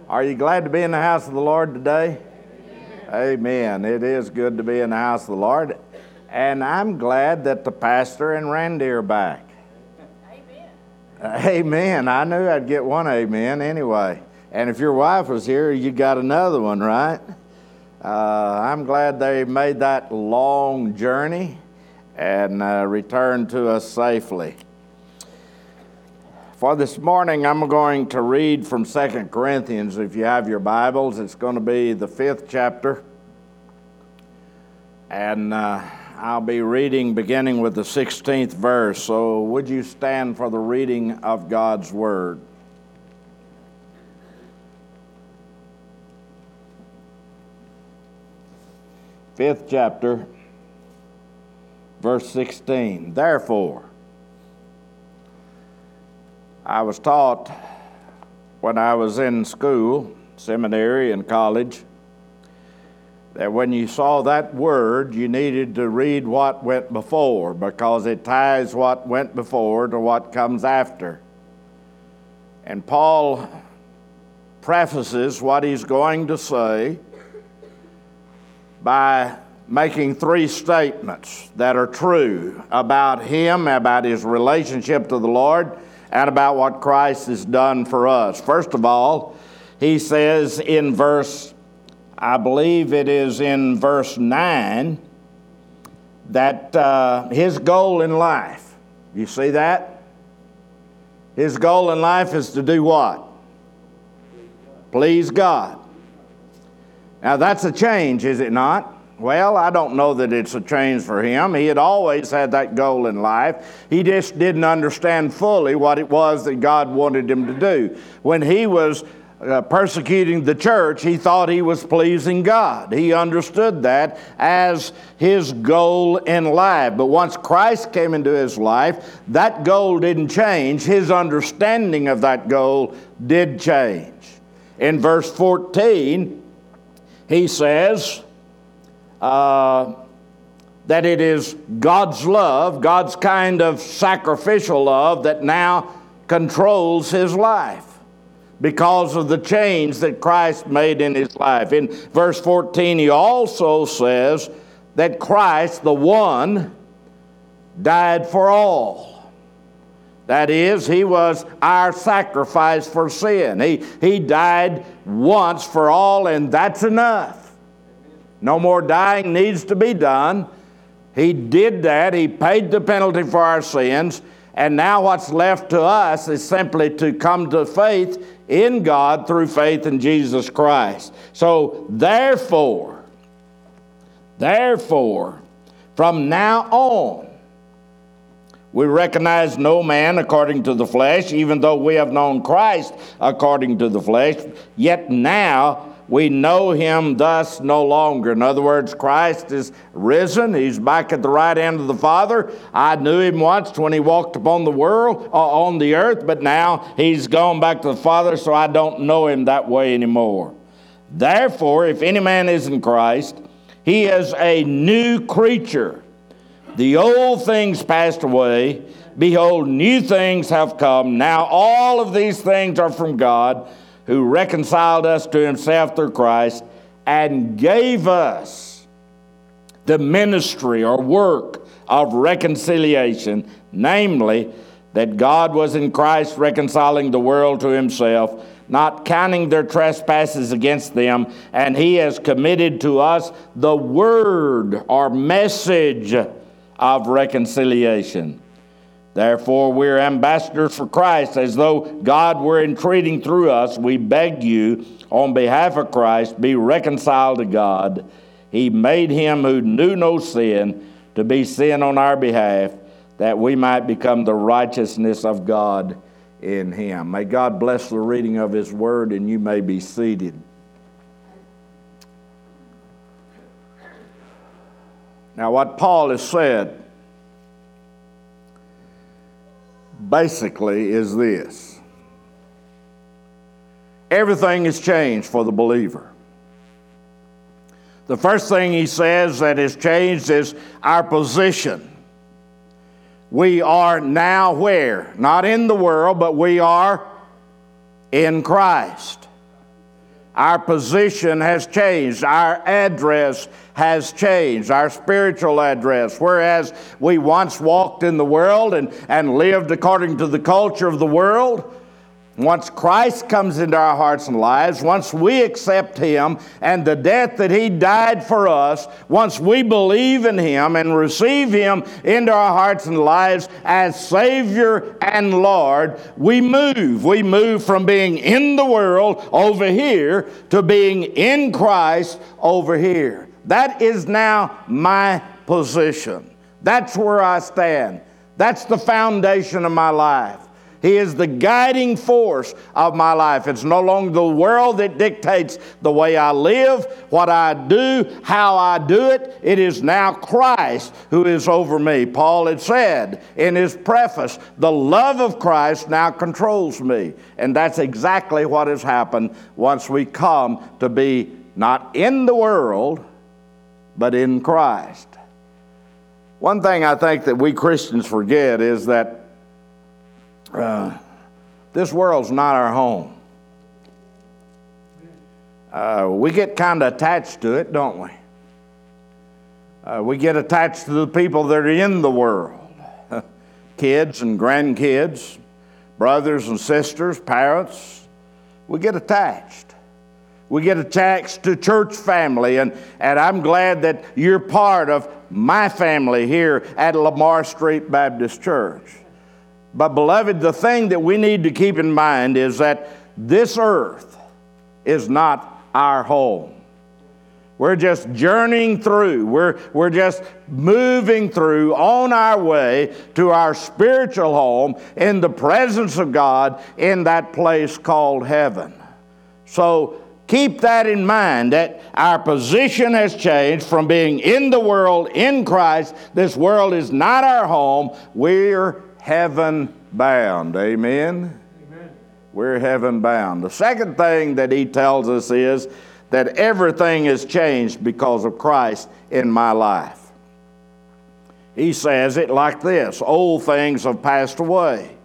Are you glad to be in the house of the Lord today? Amen. It is good to be in the house of the Lord. And I'm glad that the pastor and Randy are back. Amen. I knew I'd get one amen anyway. And if your wife was here, you got another one, right? I'm glad they made that long journey and returned to us safely. For this morning, I'm going to read from 2 Corinthians. If you have your Bibles, it's going to be the 5th chapter. And I'll be reading beginning with the 16th verse. So would you stand for the reading of God's Word? Fifth chapter, verse 16. Therefore, I was taught when I was in school, seminary and college, that when you saw that word, you needed to read what went before, because it ties what went before to what comes after. And Paul prefaces what he's going to say by making three statements that are true about him, about his relationship to the Lord, and about what Christ has done for us. First of all, he says in I believe it is in verse 9, that his goal in life, you see that? His goal in life is to do what? Please God. Now that's a change, is it not? Well, I don't know that it's a change for him. He had always had that goal in life. He just didn't understand fully what it was that God wanted him to do. When he was persecuting the church, he thought he was pleasing God. He understood that as his goal in life. But once Christ came into his life, that goal didn't change. His understanding of that goal did change. In verse 14, he says that it is God's love, God's kind of sacrificial love, that now controls his life because of the change that Christ made in his life. In verse 14, he also says that Christ, the one, died for all. That is, he was our sacrifice for sin. He died once for all, and that's enough. No more dying needs to be done. He did that. He paid the penalty for our sins. And now what's left to us is simply to come to faith in God through faith in Jesus Christ. So therefore, from now on, we recognize no man according to the flesh, even though we have known Christ according to the flesh, yet now we know him thus no longer. In other words, Christ is risen. He's back at the right hand of the Father. I knew him once when he walked upon the world, on the earth, but now he's gone back to the Father, so I don't know him that way anymore. Therefore, if any man is in Christ, he is a new creature. The old things passed away. Behold, new things have come. Now all of these things are from God, who reconciled us to himself through Christ and gave us the ministry or work of reconciliation, namely, that God was in Christ reconciling the world to himself, not counting their trespasses against them, and he has committed to us the word or message of reconciliation. Therefore, we're ambassadors for Christ, as though God were entreating through us. We beg you, on behalf of Christ, be reconciled to God. He made him who knew no sin to be sin on our behalf, that we might become the righteousness of God in him. May God bless the reading of his word, and you may be seated. Now, what Paul has said basically is this: everything has changed for the believer. The first thing he says that has changed is our position. We are now where? Not in the world, but we are in Christ. Our position has changed. Our address has changed, our spiritual address. Whereas we once walked in the world and lived according to the culture of the world, once Christ comes into our hearts and lives, once we accept Him and the death that He died for us, once we believe in Him and receive Him into our hearts and lives as Savior and Lord, we move. We move from being in the world over here to being in Christ over here. That is now my position. That's where I stand. That's the foundation of my life. He is the guiding force of my life. It's no longer the world that dictates the way I live, what I do, how I do it. It is now Christ who is over me. Paul had said in his preface, the love of Christ now controls me. And that's exactly what has happened once we come to be not in the world, but in Christ. One thing I think that we Christians forget is that this world's not our home. We get kind of attached to it, don't we? We get attached to the people that are in the world. Kids and grandkids, brothers and sisters, parents. We get attached. We get attached to church family, and I'm glad that you're part of my family here at Lamar Street Baptist Church. But beloved, the thing that we need to keep in mind is that this earth is not our home. We're just journeying through. We're just moving through on our way to our spiritual home in the presence of God in that place called heaven. So keep that in mind, that our position has changed from being in the world in Christ. This world is not our home. We're heaven bound. Amen? Amen. We're heaven bound. The second thing that he tells us is that everything has changed because of Christ in my life. He says it like this: old things have passed away.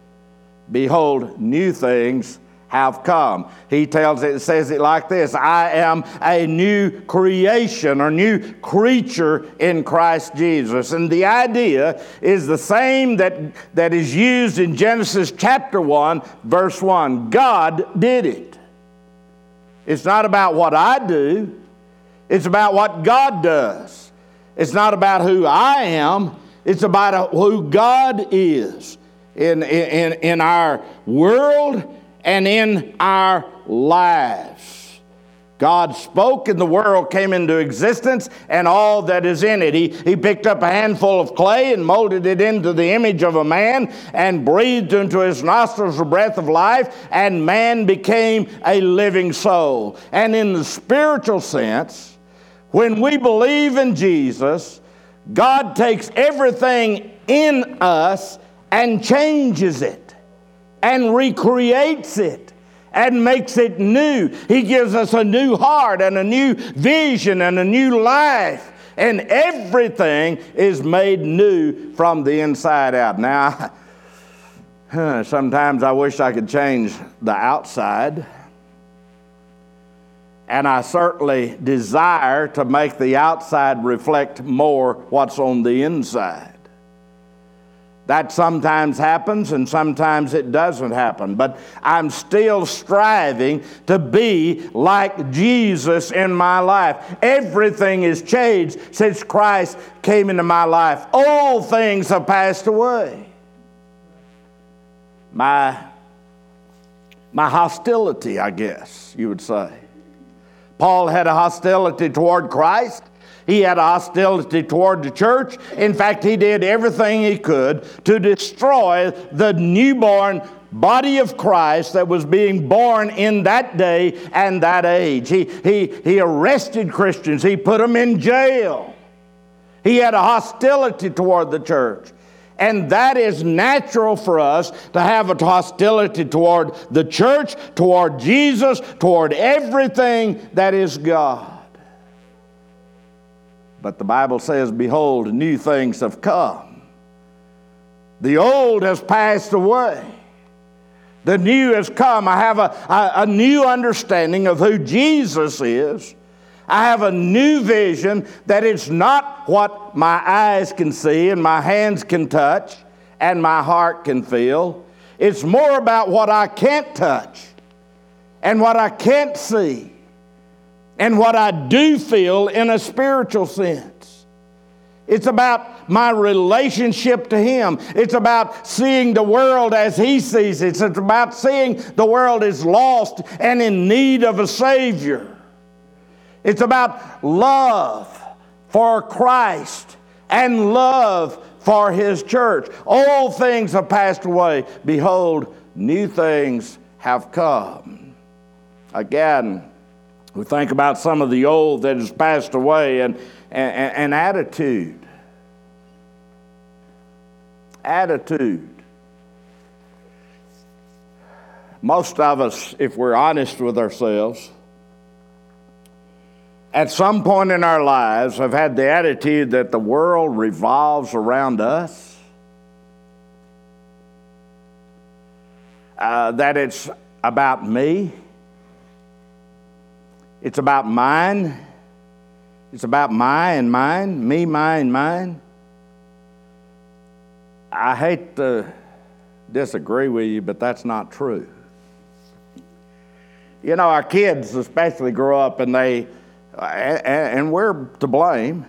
Behold, new things have come. He says it like this: I am a new creation or new creature in Christ Jesus. And the idea is the same that is used in Genesis chapter 1, verse 1. God did it. It's not about what I do. It's about what God does. It's not about who I am. It's about who God is in our world and in our lives. God spoke and the world came into existence and all that is in it. He picked up a handful of clay and molded it into the image of a man and breathed into his nostrils the breath of life, and man became a living soul. And in the spiritual sense, when we believe in Jesus, God takes everything in us and changes it and recreates it and makes it new. He gives us a new heart and a new vision and a new life. And everything is made new from the inside out. Now, sometimes I wish I could change the outside. And I certainly desire to make the outside reflect more what's on the inside. That sometimes happens and sometimes it doesn't happen. But I'm still striving to be like Jesus in my life. Everything has changed since Christ came into my life. All things have passed away. My hostility, I guess you would say. Paul had a hostility toward Christ. He had a hostility toward the church. In fact, he did everything he could to destroy the newborn body of Christ that was being born in that day and that age. He arrested Christians. He put them in jail. He had a hostility toward the church. And that is natural for us to have a hostility toward the church, toward Jesus, toward everything that is God. But the Bible says, behold, new things have come. The old has passed away. The new has come. I have a new understanding of who Jesus is. I have a new vision that it's not what my eyes can see and my hands can touch and my heart can feel. It's more about what I can't touch and what I can't see and what I do feel in a spiritual sense. It's about my relationship to Him. It's about seeing the world as He sees it. It's about seeing the world as lost and in need of a Savior. It's about love for Christ and love for His church. All things have passed away. Behold, new things have come. Again, we think about some of the old that has passed away and attitude. Attitude. Most of us, if we're honest with ourselves, at some point in our lives have had the attitude that the world revolves around us, that it's about me, it's about mine, it's about my and mine, me, mine, mine. I hate to disagree with you, but that's not true. You know, our kids especially grow up and we're to blame.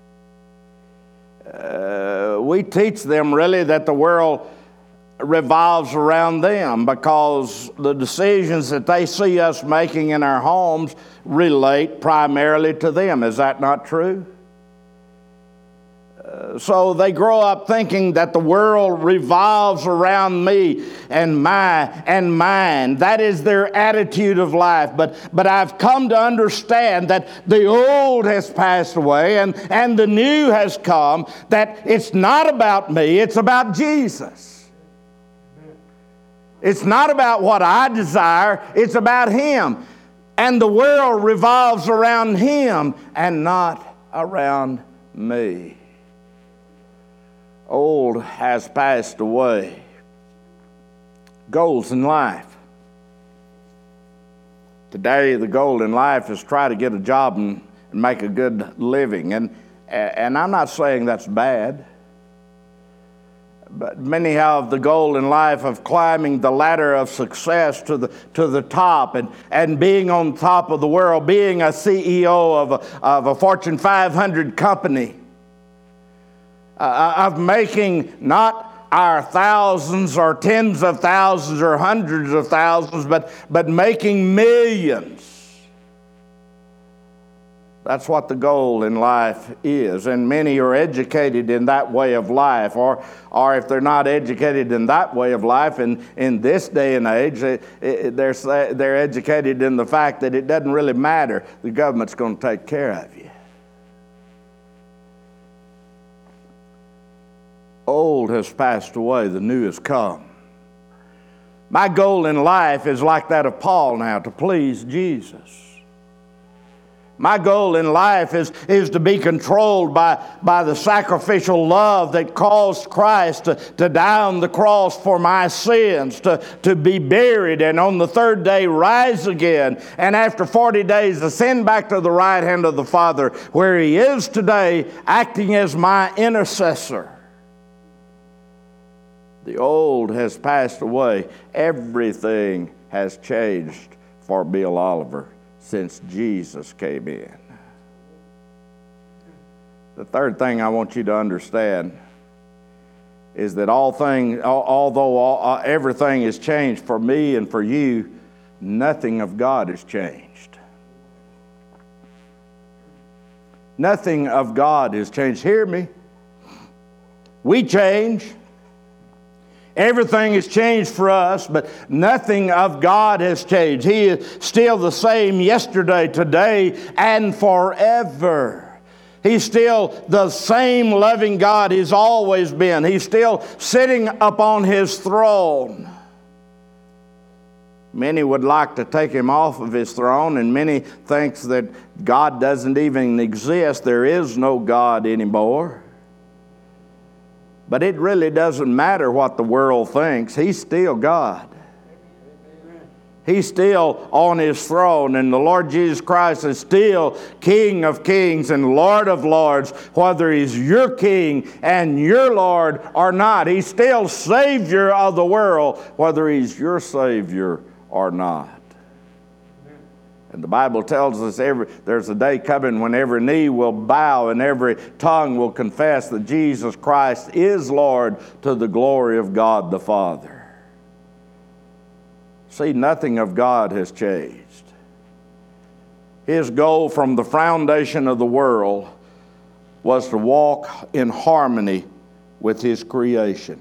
We teach them really that the world revolves around them because the decisions that they see us making in our homes relate primarily to them. Is that not true? So they grow up thinking that the world revolves around me and my and mine. That is their attitude of life. But I've come to understand that the old has passed away and the new has come, that it's not about me, it's about Jesus. It's not about what I desire, it's about Him. And the world revolves around Him and not around me. Old has passed away. Goals in life. Today, the goal in life is try to get a job and make a good living. And I'm not saying that's bad. But many have the goal in life of climbing the ladder of success to the top and being on top of the world, being a CEO of a Fortune 500 company. Of making not our thousands or tens of thousands or hundreds of thousands, but making millions. That's what the goal in life is. And many are educated in that way of life. Or if they're not educated in that way of life, in this day and age, they're educated in the fact that it doesn't really matter. The government's going to take care of you. Old has passed away, the new has come. My goal in life is like that of Paul now, to please Jesus. My goal in life is to be controlled by the sacrificial love that caused Christ to die on the cross for my sins, to be buried, and on the third day rise again, and after 40 days ascend back to the right hand of the Father, where He is today, acting as my intercessor. The old has passed away. Everything has changed for Bill Oliver since Jesus came in. The third thing I want you to understand is that although everything has changed for me and for you, nothing of God has changed. Nothing of God has changed. Hear me. We change. Everything has changed for us, but nothing of God has changed. He is still the same yesterday, today, and forever. He's still the same loving God He's always been. He's still sitting upon His throne. Many would like to take Him off of His throne, and many thinks that God doesn't even exist. There is no God anymore. But it really doesn't matter what the world thinks. He's still God. He's still on his throne, and the Lord Jesus Christ is still King of kings and Lord of lords, whether he's your king and your Lord or not. He's still Savior of the world, whether he's your Savior or not. And the Bible tells us there's a day coming when every knee will bow and every tongue will confess that Jesus Christ is Lord, to the glory of God the Father. See, nothing of God has changed. His goal from the foundation of the world was to walk in harmony with his creation.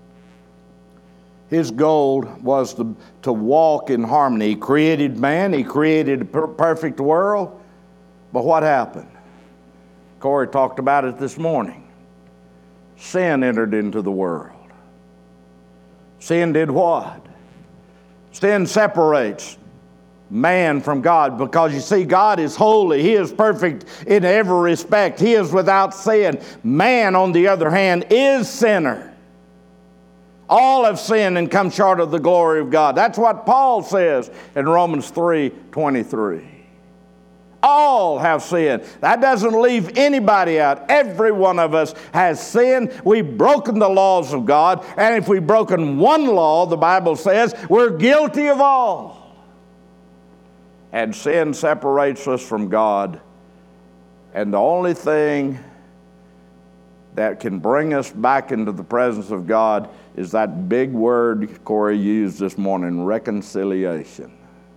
His goal was to walk in harmony. He created man. He created a perfect world. But what happened? Corey talked about it this morning. Sin entered into the world. Sin did what? Sin separates man from God, because you see, God is holy. He is perfect in every respect. He is without sin. Man, on the other hand, is sinner. All have sinned and come short of the glory of God. That's what Paul says in Romans 3:23. All have sinned. That doesn't leave anybody out. Every one of us has sinned. We've broken the laws of God. And if we've broken one law, the Bible says, we're guilty of all. And sin separates us from God. And the only thing that can bring us back into the presence of God is that big word Corey used this morning, reconciliation.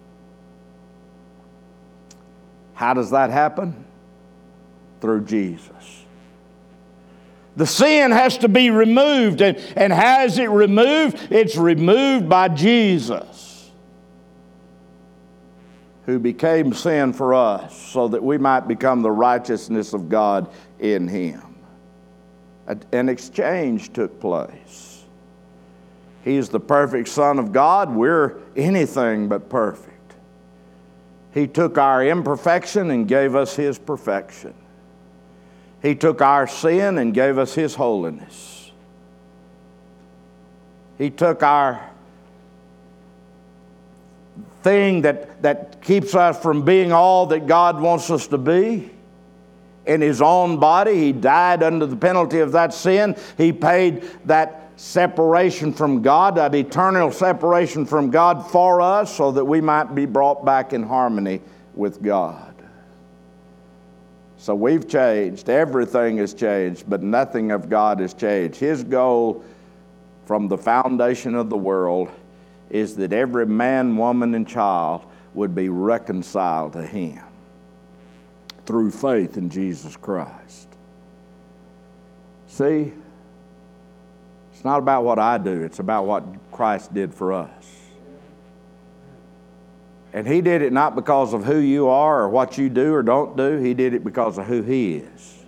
How does that happen? Through Jesus. The sin has to be removed. And how is it removed? It's removed by Jesus, who became sin for us so that we might become the righteousness of God in him. An exchange took place. He's the perfect Son of God. We're anything but perfect. He took our imperfection and gave us his perfection. He took our sin and gave us his holiness. He took our thing that keeps us from being all that God wants us to be. In his own body, he died under the penalty of that sin. He paid that separation from God, that eternal separation from God for us, so that we might be brought back in harmony with God. So we've changed. Everything has changed, but nothing of God has changed. His goal from the foundation of the world is that every man, woman, and child would be reconciled to him through faith in Jesus Christ. See, it's not about what I do. It's about what Christ did for us. And he did it not because of who you are or what you do or don't do. He did it because of who he is.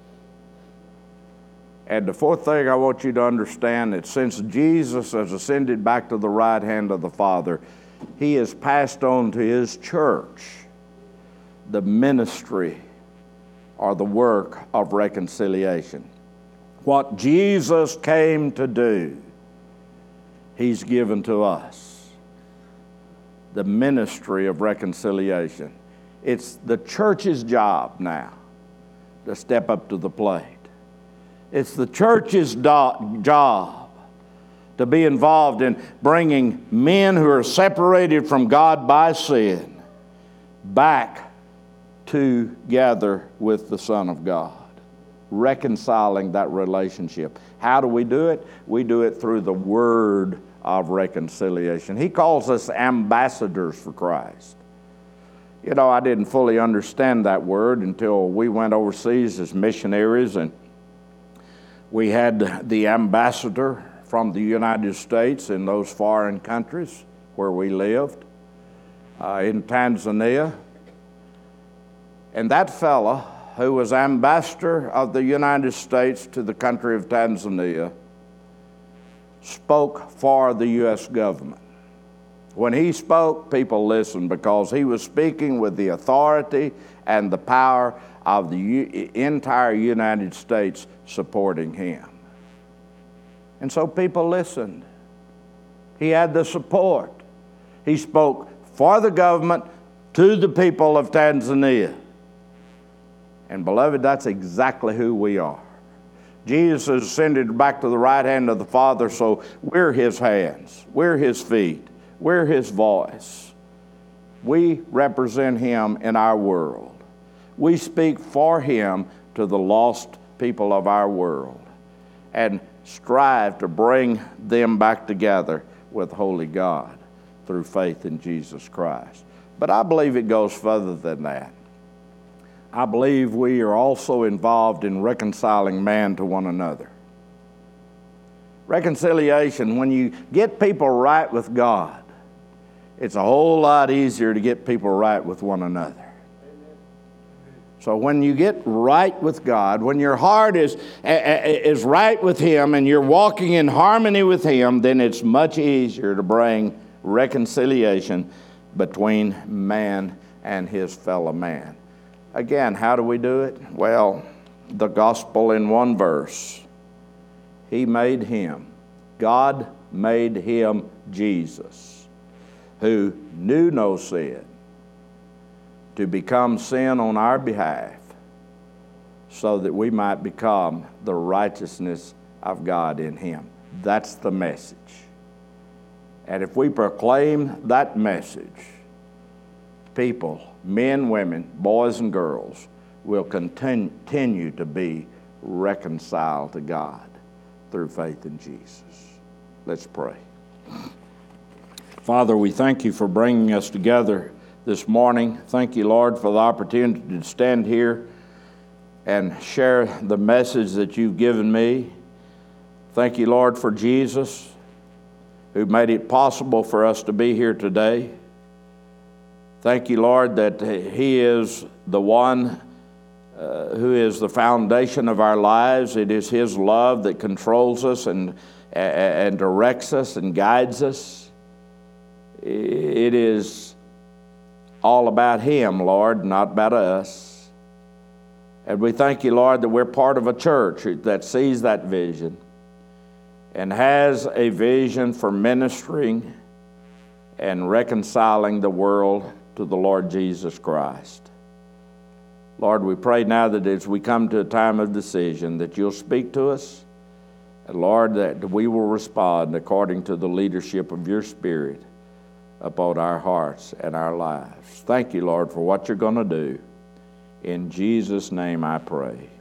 And the fourth thing I want you to understand, that since Jesus has ascended back to the right hand of the Father, he has passed on to his church the ministry or the work of reconciliation. What Jesus came to do, he's given to us. The ministry of reconciliation. It's the church's job now to step up to the plate. It's the church's job to be involved in bringing men who are separated from God by sin back together with the Son of God, reconciling that relationship. How do we do it? We do it through the word of reconciliation. He calls us ambassadors for Christ. You know, I didn't fully understand that word until we went overseas as missionaries, and we had the ambassador from the United States in those foreign countries where we lived, in Tanzania. And that fella, who was ambassador of the United States to the country of Tanzania, spoke for the U.S. government. When he spoke, people listened because he was speaking with the authority and the power of the entire United States supporting him. And so people listened. He had the support. He spoke for the government to the people of Tanzania. And beloved, that's exactly who we are. Jesus ascended back to the right hand of the Father, so we're his hands, we're his feet, we're his voice. We represent him in our world. We speak for him to the lost people of our world and strive to bring them back together with holy God through faith in Jesus Christ. But I believe it goes further than that. I believe we are also involved in reconciling man to one another. Reconciliation, when you get people right with God, it's a whole lot easier to get people right with one another. So when you get right with God, when your heart is right with him and you're walking in harmony with him, then it's much easier to bring reconciliation between man and his fellow man. Again, how do we do it? Well, the gospel in one verse. He made him. God made him Jesus, who knew no sin, to become sin on our behalf, so that we might become the righteousness of God in him. That's the message. And if we proclaim that message, people, men, women, boys, and girls, will continue to be reconciled to God through faith in Jesus. Let's pray. Father, we thank you for bringing us together this morning. Thank you, Lord, for the opportunity to stand here and share the message that you've given me. Thank you, Lord, for Jesus, who made it possible for us to be here today. Thank you, Lord, that he is the one who is the foundation of our lives. It is his love that controls us and directs us and guides us. It is all about him, Lord, not about us. And we thank you, Lord, that we're part of a church that sees that vision and has a vision for ministering and reconciling the world to the Lord Jesus Christ. Lord, we pray now that as we come to a time of decision, that you'll speak to us, and Lord, that we will respond according to the leadership of your Spirit upon our hearts and our lives. Thank you, Lord, for what you're going to do. In Jesus' name I pray.